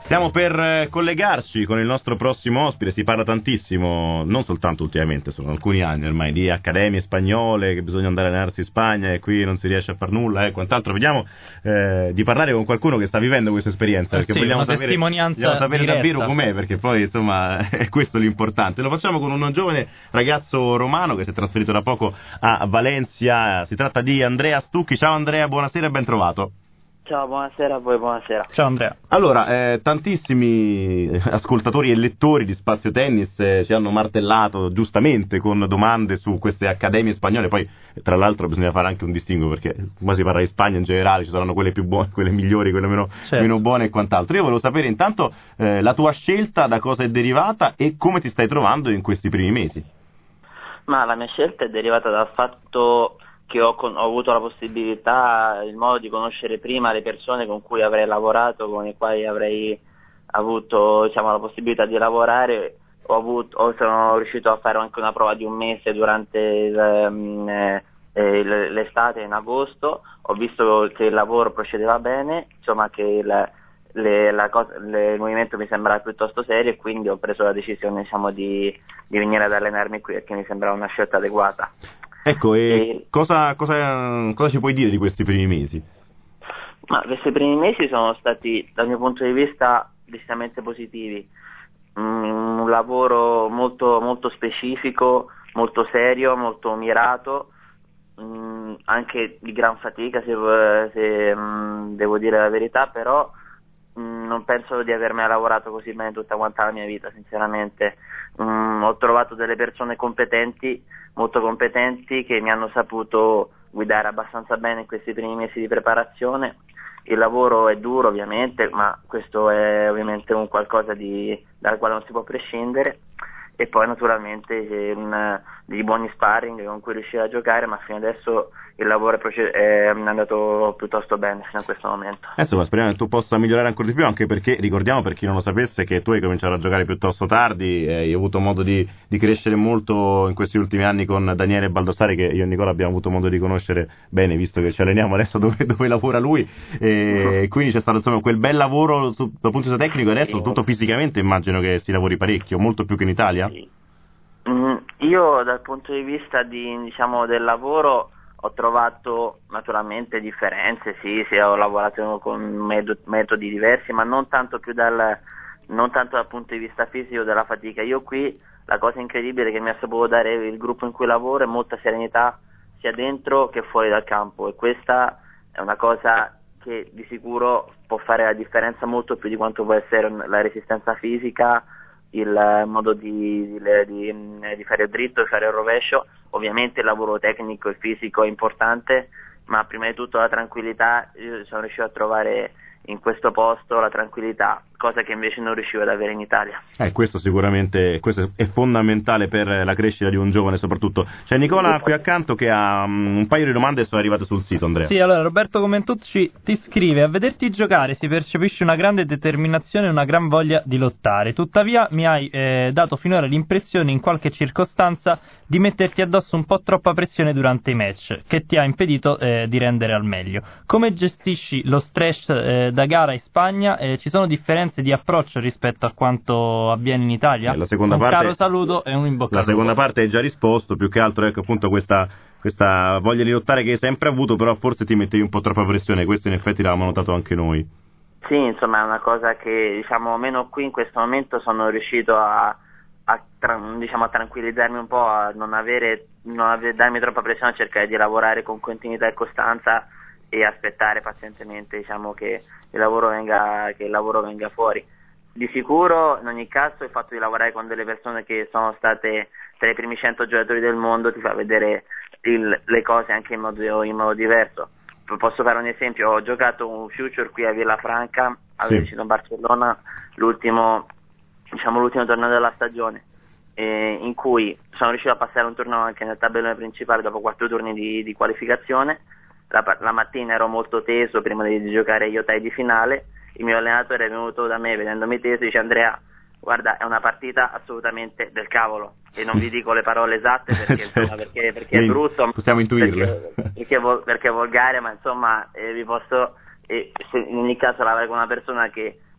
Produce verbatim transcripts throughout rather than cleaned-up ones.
Stiamo per eh, collegarci con il nostro prossimo ospite. Si parla tantissimo, non soltanto ultimamente, sono alcuni anni ormai, di accademie spagnole, che bisogna andare a allenarsi in Spagna e qui non si riesce a far nulla e quant'altro. Vediamo eh, di parlare con qualcuno che sta vivendo questa esperienza, perché sì, vogliamo una sapere, testimonianza vogliamo sapere diretta. davvero com'è, perché poi insomma è questo l'importante. Lo facciamo con un giovane ragazzo romano che si è trasferito da poco a Valencia. Si tratta di Andrea Stucchi. Ciao Andrea, buonasera e ben trovato. Ciao, buonasera a voi, buonasera. Ciao Andrea. Allora, eh, tantissimi ascoltatori e lettori di Spazio Tennis eh, ci hanno martellato giustamente con domande su queste accademie spagnole. Poi, tra l'altro, bisogna fare anche un distinguo, perché qua si parla di Spagna in generale, ci saranno quelle più buone, quelle migliori, quelle meno, certo. meno buone e quant'altro. Io volevo sapere intanto eh, la tua scelta, da cosa è derivata e come ti stai trovando in questi primi mesi. Ma la mia scelta è derivata dal fatto che ho, con, ho avuto la possibilità, il modo di conoscere prima le persone con cui avrei lavorato, con le quali avrei avuto, diciamo, la possibilità di lavorare. Ho avuto, ho, sono riuscito a fare anche una prova di un mese durante il, um, eh, l'estate, in agosto. Ho visto che il lavoro procedeva bene, insomma che il, le, la cosa, le, il movimento mi sembrava piuttosto serio, e quindi ho preso la decisione, diciamo, di, di venire ad allenarmi qui, perché mi sembrava una scelta adeguata. Ecco, e, e cosa, cosa, cosa ci puoi dire di questi primi mesi? Ma questi primi mesi sono stati, dal mio punto di vista, decisamente positivi. Mm, un lavoro molto, molto specifico, molto serio, molto mirato, mm, anche di gran fatica, se, se mm, devo dire la verità, però mm, non penso di aver mai lavorato così bene tutta quanta la mia vita, sinceramente. Mm, ho trovato delle persone competenti, molto competenti, che mi hanno saputo guidare abbastanza bene in questi primi mesi di preparazione. Il lavoro è duro, ovviamente, ma questo è ovviamente un qualcosa di, dal quale non si può prescindere. E poi naturalmente c'è un, dei buoni sparring con cui riuscire a giocare, ma fino adesso il lavoro è, proced- è andato piuttosto bene fino a questo momento. Eh, insomma, speriamo che tu possa migliorare ancora di più, anche perché ricordiamo, per chi non lo sapesse, che tu hai cominciato a giocare piuttosto tardi, eh, hai avuto modo di, di crescere molto in questi ultimi anni con Daniele Baldassari, che io e Nicola abbiamo avuto modo di conoscere bene, visto che ci alleniamo adesso dove, dove lavora lui, e uh-huh. quindi c'è stato insomma quel bel lavoro su, dal punto di vista tecnico, e adesso sì. soprattutto fisicamente immagino che si lavori parecchio, molto più che in Italia. Sì. Mm, io dal punto di vista di, diciamo, del lavoro ho trovato naturalmente differenze, sì, sì, ho lavorato con metodi, metodi diversi, ma non tanto più dal, non tanto dal punto di vista fisico della fatica. Io qui la cosa incredibile che mi ha saputo dare il gruppo in cui lavoro è molta serenità, sia dentro che fuori dal campo, e questa è una cosa che di sicuro può fare la differenza molto più di quanto può essere la resistenza fisica, il modo di, di, di, di fare il dritto, di fare il rovescio. Ovviamente il lavoro tecnico e fisico è importante, ma prima di tutto la tranquillità. Io sono riuscito a trovare in questo posto la tranquillità, cosa che invece non riuscivo ad avere in Italia. Eh, questo sicuramente, questo è fondamentale per la crescita di un giovane soprattutto. C'è Nicola qui accanto che ha um, un paio di domande sono arrivate sul sito, Andrea. Sì, allora Roberto Comentucci ti scrive: a vederti giocare si percepisce una grande determinazione e una gran voglia di lottare, tuttavia mi hai eh, dato finora l'impressione in qualche circostanza di metterti addosso un po' troppa pressione durante i match, che ti ha impedito eh, di rendere al meglio. Come gestisci lo stress eh, da gara in Spagna? Eh, ci sono differenze di approccio rispetto a quanto avviene in Italia? Eh, la seconda un parte, caro saluto e un in bocca la al lupo. seconda parte hai già risposto, più che altro ecco appunto questa, questa voglia di lottare che hai sempre avuto, però forse ti mettevi un po' troppa pressione. Questo in effetti l'avevamo notato anche noi. Sì, insomma è una cosa che, diciamo, almeno qui in questo momento sono riuscito a, a, tra, diciamo, a tranquillizzarmi un po', a non avere, non avere darmi troppa pressione, a cercare di lavorare con continuità e costanza e aspettare pazientemente, diciamo, che il lavoro venga, che il lavoro venga fuori. Di sicuro, in ogni caso, il fatto di lavorare con delle persone che sono state tra i primi cento giocatori del mondo ti fa vedere il, le cose anche in modo, in modo diverso. Posso fare un esempio: ho giocato un Future qui a Villafranca, avevo deciso in Barcellona, l'ultimo, diciamo, l'ultimo torneo della stagione, eh, in cui sono riuscito a passare un turno anche nel tabellone principale dopo quattro turni di, di qualificazione. La, la mattina ero molto teso prima di, di giocare gli ottavi di finale. Il mio allenatore è venuto da me vedendomi teso e dice: Andrea, guarda, è una partita assolutamente del cavolo, e non vi dico le parole esatte perché, certo. insomma, perché, perché è brutto, possiamo intuirle, perché, perché, vol- perché è volgare, ma insomma eh, vi posso, eh, se in ogni caso lavorare con una persona che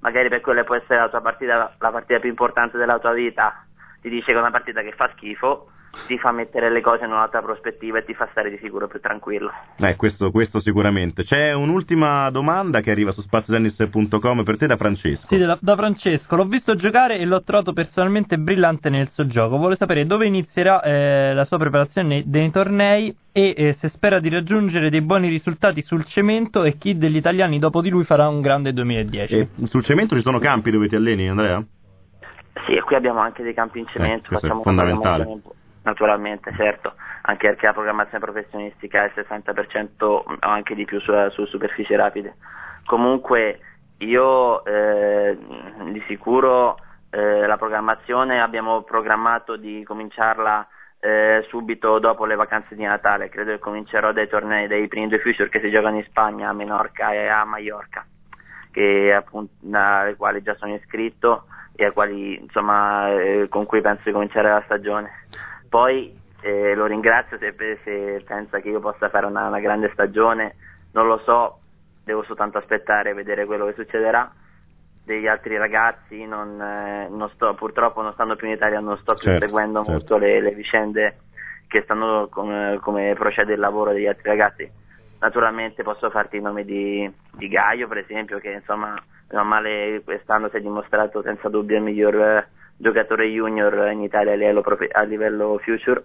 magari per quella può essere la tua partita, la partita più importante della tua vita, ti dice che è una partita che fa schifo, ti fa mettere le cose in un'altra prospettiva e ti fa stare di sicuro più tranquillo. Eh, questo, questo sicuramente. C'è un'ultima domanda che arriva su spaziotennis punto com per te da Francesco. Sì, da, da Francesco. L'ho visto giocare e l'ho trovato personalmente brillante nel suo gioco. Vuole sapere dove inizierà eh, la sua preparazione nei, nei tornei e eh, se spera di raggiungere dei buoni risultati sul cemento e chi degli italiani dopo di lui farà un grande duemiladieci. E sul cemento ci sono campi dove ti alleni, Andrea? Sì, e qui abbiamo anche dei campi in cemento. Eh, questo facciamo è fondamentale. Naturalmente, certo, anche perché la programmazione professionistica è il sessanta per cento o anche di più su, su superfici rapide. Comunque io eh, di sicuro eh, la programmazione abbiamo programmato di cominciarla eh, subito dopo le vacanze di Natale. Credo che comincerò dai tornei dei primi due Future che si giocano in Spagna, a Menorca e a Mallorca, che appunto ai quali già sono iscritto e ai quali insomma eh, con cui penso di cominciare la stagione. Poi eh, lo ringrazio se, se pensa che io possa fare una, una grande stagione, non lo so, devo soltanto aspettare e vedere quello che succederà. Degli altri ragazzi non, eh, non sto, purtroppo non stando più in Italia, non sto più certo, seguendo certo. molto le, le vicende che stanno come, come procede il lavoro degli altri ragazzi. Naturalmente posso farti il nome di, di Gaio, per esempio, che insomma non male quest'anno si è dimostrato senza dubbio il miglior eh, giocatore junior in Italia a livello, profe- a livello future.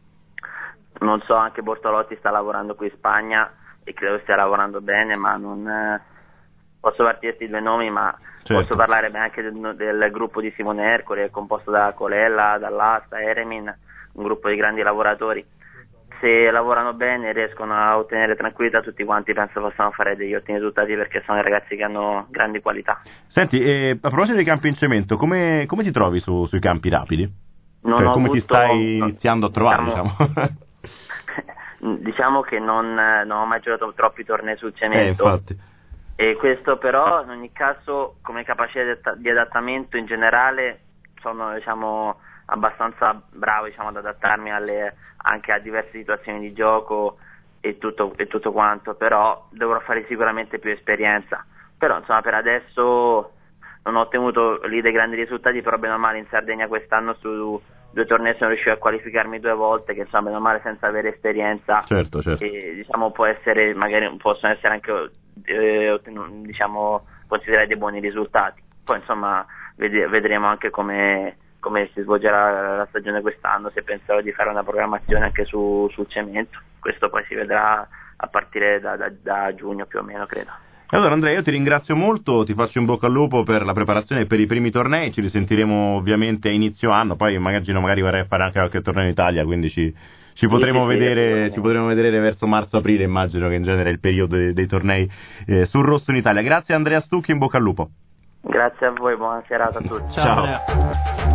Non so, anche Bortolotti sta lavorando qui in Spagna e credo stia lavorando bene, ma non eh, posso farti questi due nomi, ma certo. Posso parlare anche del, del gruppo di Simone Ercole, è composto da Colella, dall'Asta, Eremin, un gruppo di grandi lavoratori. Se lavorano bene riescono a ottenere tranquillità, tutti quanti penso possano fare degli ottimi risultati perché sono ragazzi che hanno grandi qualità. Senti, eh, a proposito dei campi in cemento, come, come ti trovi su, sui campi rapidi? Non cioè, ho come avuto, ti stai iniziando a trovare, diciamo, diciamo? diciamo che non, non ho mai giocato troppi tornei sul cemento. Eh, infatti. E questo però in ogni caso come capacità di adattamento in generale sono diciamo abbastanza bravo diciamo ad adattarmi alle, anche a diverse situazioni di gioco e tutto, e tutto quanto, però dovrò fare sicuramente più esperienza. Però insomma per adesso non ho ottenuto lì dei grandi risultati, però bene o male in Sardegna quest'anno su due tornei sono riuscito a qualificarmi due volte, che insomma bene o male senza avere esperienza certo, certo. E, diciamo può essere magari possono essere anche eh, diciamo considerare dei buoni risultati. Poi insomma ved- vedremo anche come come si svolgerà la stagione quest'anno, se penserò di fare una programmazione anche su, sul cemento. Questo poi si vedrà a partire da, da, da giugno più o meno, credo. Allora Andrea, io ti ringrazio molto, ti faccio in bocca al lupo per la preparazione per i primi tornei, ci risentiremo ovviamente a inizio anno, poi immagino magari vorrei fare anche qualche torneo in Italia, quindi ci, ci potremo sì, vedere sì, ci potremo vedere verso marzo-aprile, immagino che in genere è il periodo dei, dei tornei eh, sul rosso in Italia. Grazie Andrea Stucchi, in bocca al lupo. Grazie a voi, buona serata a tutti. Ciao. Ciao.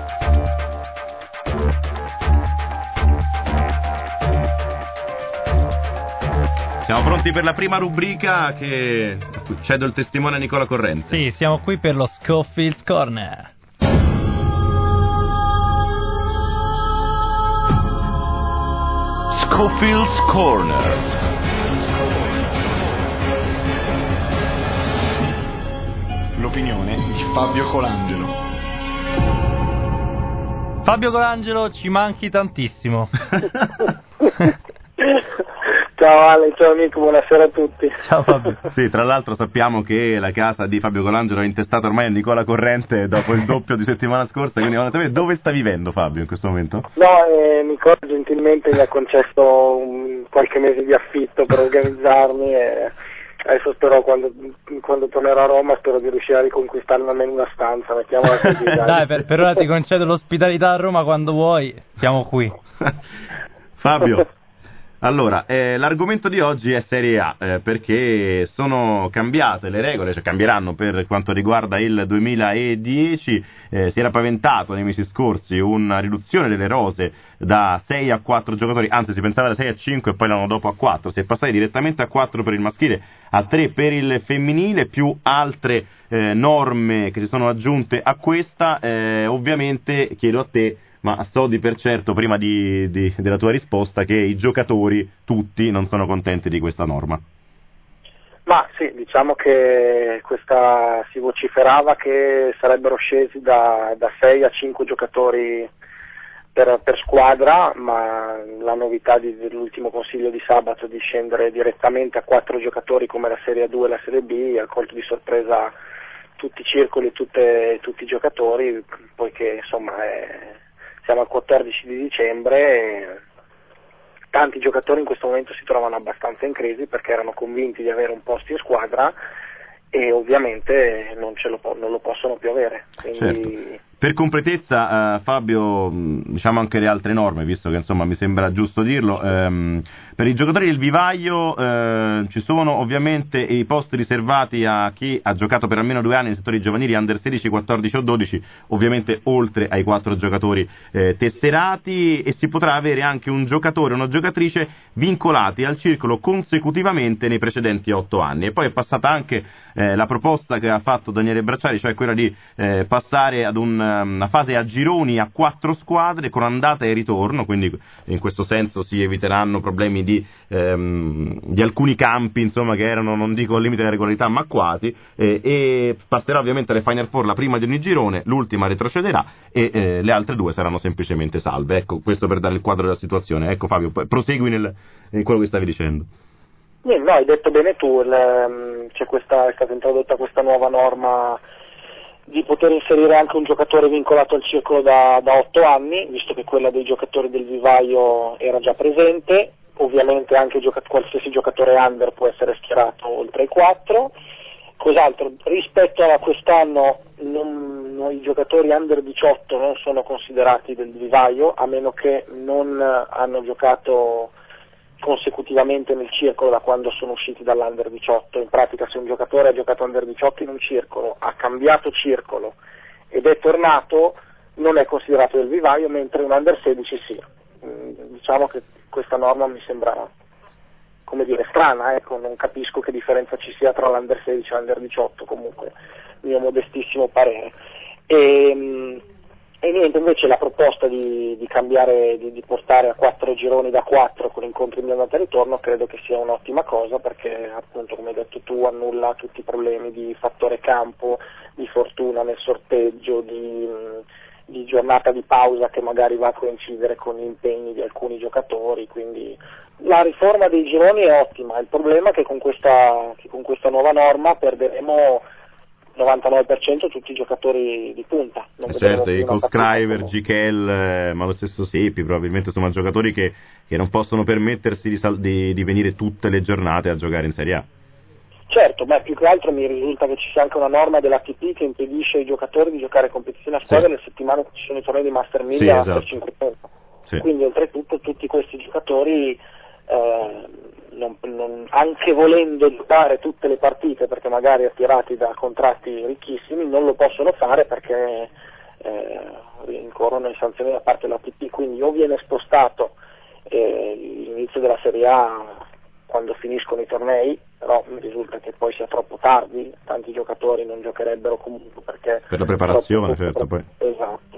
Siamo pronti per la prima rubrica che cedo il testimone a Nicola Corrente. Sì, siamo qui per lo Schofield's Corner. Schofield's Corner. L'opinione di Fabio Colangelo. Fabio Colangelo, ci manchi tantissimo. Ciao Ale, ciao Nico, buonasera a tutti. Ciao Fabio. Sì, tra l'altro sappiamo che la casa di Fabio Colangelo è intestata ormai a Nicola Corrente dopo il doppio di settimana scorsa, quindi voglio sapere dove sta vivendo Fabio in questo momento? No, eh, Nicola gentilmente mi ha concesso un, qualche mese di affitto per organizzarmi e adesso spero quando, quando tornerò a Roma spero di riuscire a riconquistare almeno una stanza, mettiamola così. Dai, dai per, per ora ti concedo l'ospitalità a Roma quando vuoi, siamo qui. Fabio. Allora, eh, l'argomento di oggi è Serie A, eh, perché sono cambiate le regole, cioè cambieranno per quanto riguarda il duemiladieci, eh, si era paventato nei mesi scorsi una riduzione delle rose da sei a quattro giocatori, anzi si pensava da sei a cinque e poi l'anno dopo a quattro, si è passati direttamente a quattro per il maschile, a tre per il femminile, più altre eh, norme che si sono aggiunte a questa. Eh, ovviamente chiedo a te, ma so di per certo, prima di, di, della tua risposta, che i giocatori tutti non sono contenti di questa norma. Ma sì, diciamo che questa si vociferava che sarebbero scesi da, da sei a cinque giocatori per, per squadra, ma la novità di, dell'ultimo consiglio di sabato di scendere direttamente a quattro giocatori come la Serie A due e la Serie B ha colto di sorpresa tutti i circoli e tutte, tutti i giocatori, poiché insomma è, siamo al quattordici di dicembre e tanti giocatori in questo momento si trovano abbastanza in crisi perché erano convinti di avere un posto in squadra e ovviamente non, ce lo, non lo possono più avere. Quindi... Certo. Per completezza, eh, Fabio, diciamo anche le altre norme, visto che insomma mi sembra giusto dirlo, ehm, per i giocatori del vivaio eh, ci sono ovviamente i posti riservati a chi ha giocato per almeno due anni nei settori giovanili under sedici, quattordici o dodici, ovviamente oltre ai quattro giocatori eh, tesserati, e si potrà avere anche un giocatore o una giocatrice vincolati al circolo consecutivamente nei precedenti otto anni. E poi è passata anche eh, la proposta che ha fatto Daniele Bracciari, cioè quella di eh, passare ad un una fase a gironi a quattro squadre con andata e ritorno, quindi in questo senso si eviteranno problemi di, ehm, di alcuni campi, insomma, che erano, non dico al limite della regolarità, ma quasi, eh, e passerà ovviamente alle Final Four la prima di ogni girone, l'ultima retrocederà e eh, le altre due saranno semplicemente salve. Ecco, questo per dare il quadro della situazione. Ecco Fabio, prosegui nel, in quello che stavi dicendo. Eh, no, hai detto bene tu, il, c'è questa, è stata introdotta questa nuova norma di poter inserire anche un giocatore vincolato al circolo da, da otto anni, visto che quella dei giocatori del vivaio era già presente. Ovviamente anche gioca- qualsiasi giocatore under può essere schierato oltre ai quattro. Cos'altro? Rispetto a quest'anno non, non, i giocatori under diciotto non sono considerati del vivaio, a meno che non hanno giocato consecutivamente nel circolo da quando sono usciti dall'under diciotto. In pratica, se un giocatore ha giocato under diciotto in un circolo, ha cambiato circolo ed è tornato, non è considerato del vivaio, mentre un under sedici sì. Mm, diciamo che questa norma mi sembra, come dire, strana, ecco, non capisco che differenza ci sia tra l'under sedici e l'under diciotto, comunque, mio modestissimo parere. E, E niente, invece la proposta di, di cambiare, di, di portare a quattro gironi da quattro con incontri di andata e ritorno credo che sia un'ottima cosa, perché appunto, come hai detto tu, annulla tutti i problemi di fattore campo, di fortuna nel sorteggio, di, di giornata di pausa che magari va a coincidere con gli impegni di alcuni giocatori, quindi la riforma dei gironi è ottima. Il problema è che con questa, che con questa nuova norma perderemo novantanove per cento tutti i giocatori di punta. Non eh certo, i Coscriver, Gichel, eh, ma lo stesso Seppi, probabilmente sono giocatori che, che non possono permettersi di, sal- di, di venire tutte le giornate a giocare in Serie A. Certo, ma più che altro mi risulta che ci sia anche una norma dell'A T P che impedisce ai giocatori di giocare competizione a squadra sì. le settimane che ci sono i tornei di Master mille sì, a esatto. cinquecento. Sì. Quindi oltretutto tutti questi giocatori eh, Non, non, anche volendo giocare tutte le partite, perché magari attirati da contratti ricchissimi, non lo possono fare perché eh, incorrono in sanzioni da parte dell'A T P. Quindi o viene spostato eh, l'inizio della Serie A quando finiscono i tornei, però mi risulta che poi sia troppo tardi, tanti giocatori non giocherebbero comunque perché per la preparazione, troppo, certo, troppo, poi. Esatto.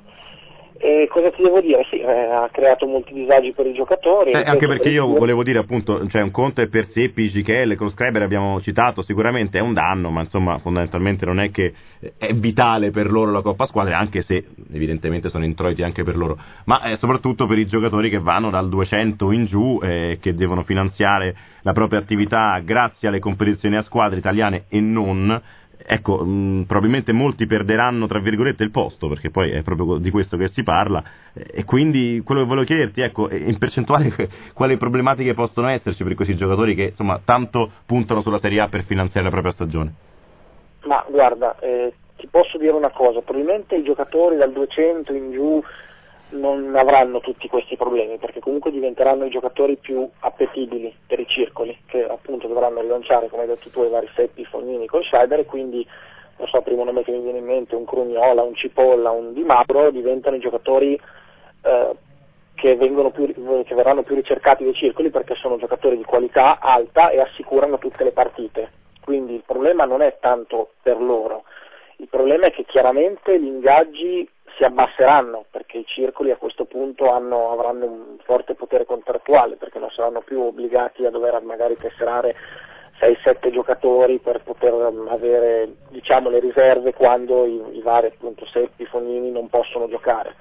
E cosa ti devo dire? Sì, eh, ha creato molti disagi per i giocatori. Eh, anche perché io volevo dire appunto, cioè un conto è per Seppi, Gichel, Coscriber abbiamo citato, sicuramente è un danno, ma insomma fondamentalmente non è che è vitale per loro la Coppa Squadre, anche se evidentemente sono introiti anche per loro, ma è soprattutto per i giocatori che vanno dal duecento in giù e eh, che devono finanziare la propria attività grazie alle competizioni a squadre italiane e non. Ecco, mh, probabilmente molti perderanno tra virgolette il posto, perché poi è proprio di questo che si parla, e quindi quello che volevo chiederti, ecco, in percentuale quali problematiche possono esserci per questi giocatori che insomma tanto puntano sulla Serie A per finanziare la propria stagione? Ma guarda, eh, ti posso dire una cosa, probabilmente i giocatori dal duecento in giù non avranno tutti questi problemi, perché comunque diventeranno i giocatori più appetibili per i circoli, che appunto dovranno rilanciare, come hai detto tu, i vari Seppi, Fognini, Colscheider, e quindi, non so, primo nome che mi viene in mente, un Crugnola, un Cipolla, un Di Mauro, diventano i giocatori eh, che, vengono più, che verranno più ricercati dai circoli, perché sono giocatori di qualità alta e assicurano tutte le partite. Quindi il problema non è tanto per loro, il problema è che chiaramente gli ingaggi si abbasseranno, perché i circoli a questo punto hanno, avranno un forte potere contrattuale, perché non saranno più obbligati a dover magari tesserare sei sette giocatori per poter avere, diciamo, le riserve quando i, i vari appunto Seppi, Fognini non possono giocare.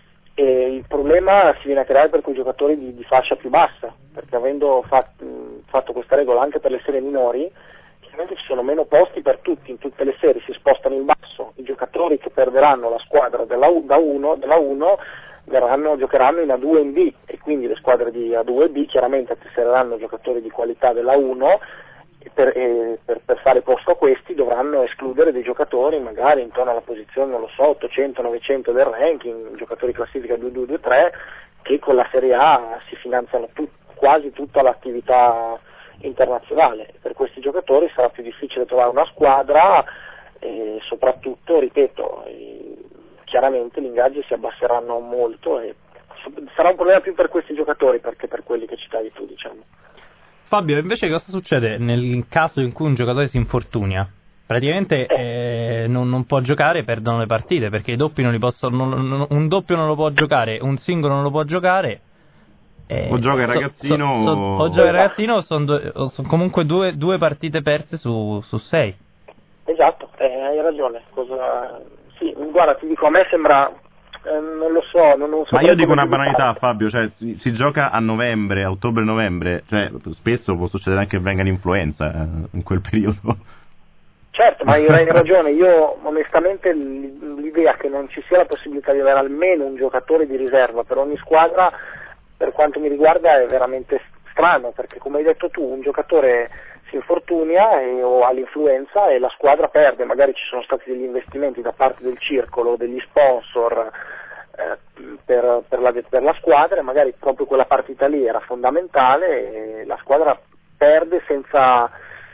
E il problema si viene a creare per quei giocatori di, di fascia più bassa, perché avendo fatto, fatto questa regola anche per le serie minori, chiaramente ci sono meno posti per tutti, in tutte le serie si spostano in basso, i giocatori che perderanno la squadra della U, da uno, della uno verranno, giocheranno in A due e in B, e quindi le squadre di A due e B chiaramente atteseranno giocatori di qualità della uno, e per, e per, per fare posto a questi dovranno escludere dei giocatori magari intorno alla posizione, non lo so, ottocento novecento del ranking, giocatori classifica due due due tre, che con la Serie A si finanziano tut, quasi tutta l'attività internazionale. Per questi giocatori sarà più difficile trovare una squadra e soprattutto, ripeto, chiaramente gli ingaggi si abbasseranno molto e sarà un problema più per questi giocatori perché per quelli che citavi tu, diciamo. Fabio, invece cosa succede nel caso in cui un giocatore si infortunia? Praticamente eh, non, non può giocare, perdono le partite, perché i doppi non li possono, non, non, un doppio non lo può giocare, un singolo non lo può giocare. Eh, o gioca il ragazzino so, so, so, o gioca il ragazzino o sono son comunque due, due partite perse su, su sei. Esatto, eh, hai ragione. Cosa... Sì, guarda, ti dico, a me sembra... Eh, non lo so, non, non so. Ma io dico una banalità, Fabio, cioè si, si gioca a novembre, a ottobre-novembre, cioè anche può succedere anche che venga l'influenza eh, in quel periodo. Certo, ma hai ragione, io onestamente l'idea che non ci sia la possibilità di avere almeno un giocatore di riserva per ogni squadra, per quanto mi riguarda è veramente strano, perché come hai detto tu, un giocatore si infortunia e, o ha l'influenza e la squadra perde, magari ci sono stati degli investimenti da parte del circolo, degli sponsor eh, per, per, la, per la squadra, e magari proprio quella partita lì era fondamentale e la squadra perde senza,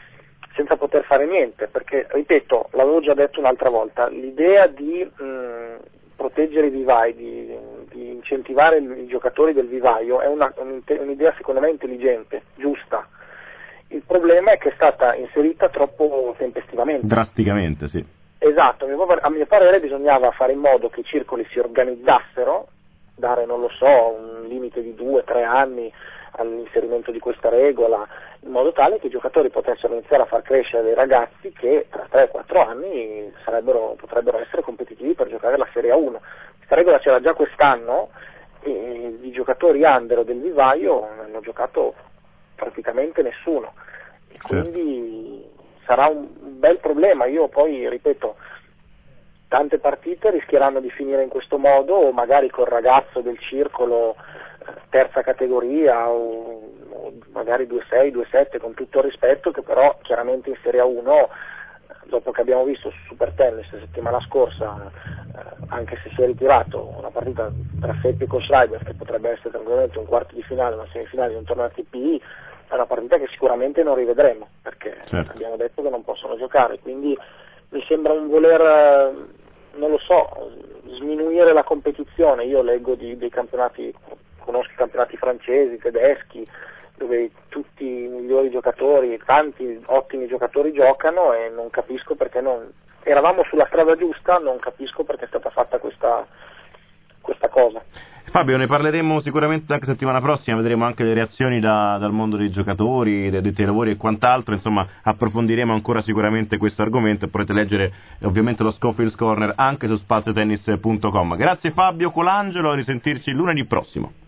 senza poter fare niente, perché ripeto, l'avevo già detto un'altra volta, l'idea di mh, proteggere i vivai, di, di incentivare i giocatori del vivaio è una, un'idea secondo me intelligente, giusta. Il problema è che è stata inserita troppo tempestivamente. Drasticamente, sì. Esatto, a mio parere bisognava fare in modo che i circoli si organizzassero, dare, non lo so, un limite di due tre anni all'inserimento di questa regola, in modo tale che i giocatori potessero iniziare a far crescere dei ragazzi che tra tre quattro anni sarebbero, potrebbero essere competitivi per giocare la Serie A uno. Questa regola c'era già quest'anno e i giocatori under del vivaio non hanno giocato praticamente nessuno, e quindi certo, sarà un bel problema. Io poi ripeto, tante partite rischieranno di finire in questo modo, o magari col ragazzo del circolo terza categoria o, o magari due sei, due sette, con tutto il rispetto, che però chiaramente in Serie A uno, dopo che abbiamo visto su Super Tennis la settimana scorsa, eh, anche se si è ritirato una partita tra Seppi e Kohlschreiber, che potrebbe essere tranquillamente un quarto di finale, una semifinale di un torneo A T P, è una partita che sicuramente non rivedremo, perché certo, abbiamo detto che non possono giocare, quindi mi sembra un voler, non lo so, sminuire la competizione. Io leggo di, dei campionati, conosco i campionati francesi, tedeschi, dove tutti i migliori giocatori, tanti ottimi giocatori giocano, e non capisco perché non... Eravamo sulla strada giusta, non capisco perché è stata fatta questa, questa cosa. Fabio, ne parleremo sicuramente anche settimana prossima, vedremo anche le reazioni da, dal mondo dei giocatori, dei addetti ai lavori e quant'altro, insomma approfondiremo ancora sicuramente questo argomento e potrete leggere ovviamente lo Schofield's Corner anche su spazio tennis punto com. Grazie Fabio Colangelo, a risentirci lunedì prossimo.